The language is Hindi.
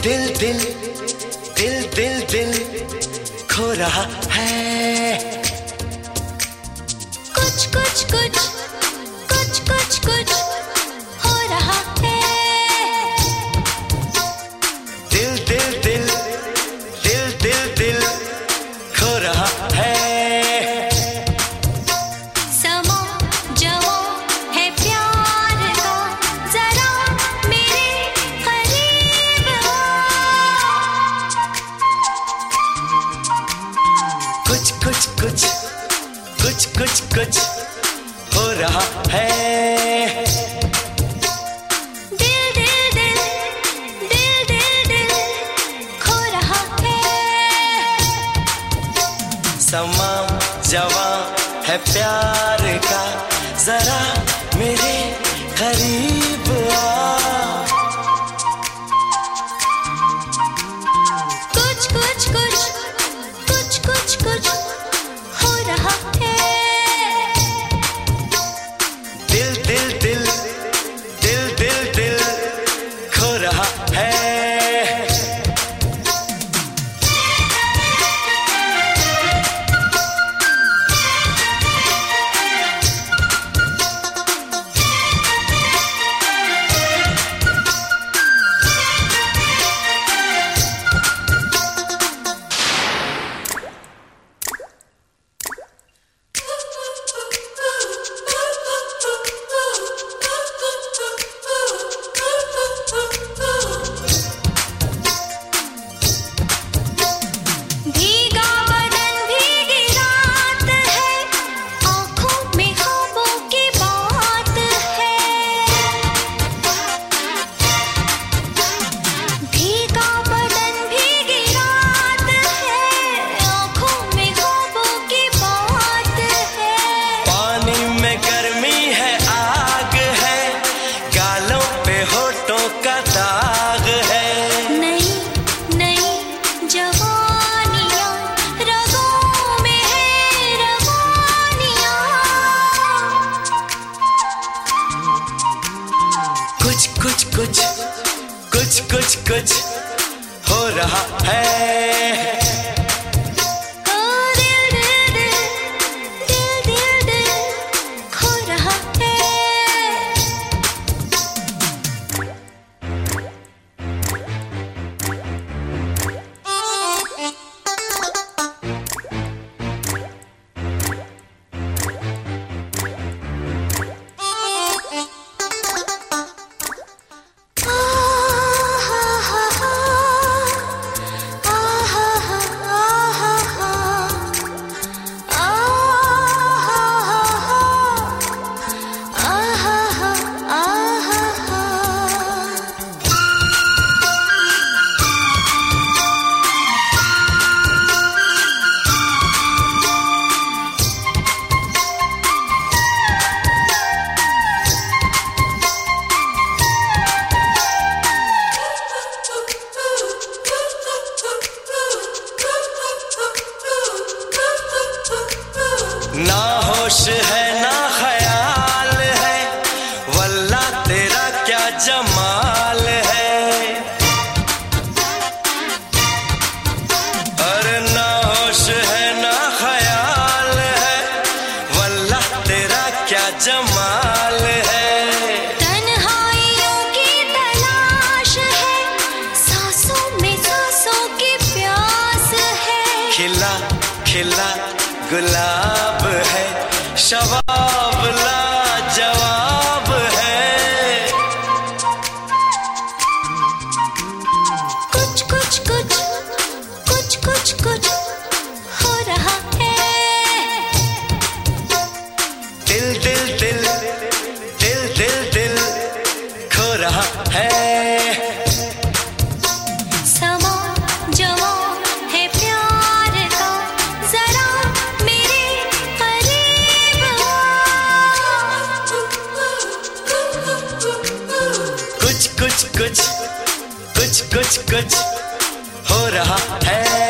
दिल दिल दिल दिल दिल खो रहा है। कुछ कुछ कुछ कुछ कुछ कुछ हो रहा है। दिल दिल दिल दिल दिल दिल खो रहा है। समा जवां है प्यार का, जरा मेरे करीब आ। कुछ कुछ कुछ कुछ कुछ कुछ हो रहा है। दिल दिल दिल दिल दिल दिल खो रहा है। समा जवां है प्यार का, जरा मेरे करीब आ। कुछ कुछ कुछ कुछ कुछ कुछ हो रहा है। दिल दिल दिल दिल दिल दिल खो रहा है। भीगा बदन भीगी रात है, आँखों में ख्वाबों की बात है। भीगा बदन भीगी रात है, आँखों में ख्वाबों की बात है। पानी में गर्मी है, आग है, गालों पे होठों का दाग है। नई नई जवानियाँ रगों में है रवानियाँ। कुछ कुछ कुछ कुछ कुछ कुछ हो रहा है। ओ दिल दिल दिल दिल दिल दिल खो रहा है। ना होश है ना ख्याल है, वल्ला तेरा क्या जमाल है। अरे ना होश है ना ख्याल है, वल्ला तेरा क्या जमाल है। तन्हाइयों की तलाश है, सांसों में सांसों की प्यास है। खिला खिला गुलाब है, शबाब लाजवाब है। कुछ कुछ कुछ कुछ कुछ कुछ हो रहा है। दिल दिल दिल दिल दिल दिल खो रहा है। समा जवां है प्यार का, जरा मेरे करीब आ। कुछ कुछ कुछ कुछ कुछ कुछ हो रहा है।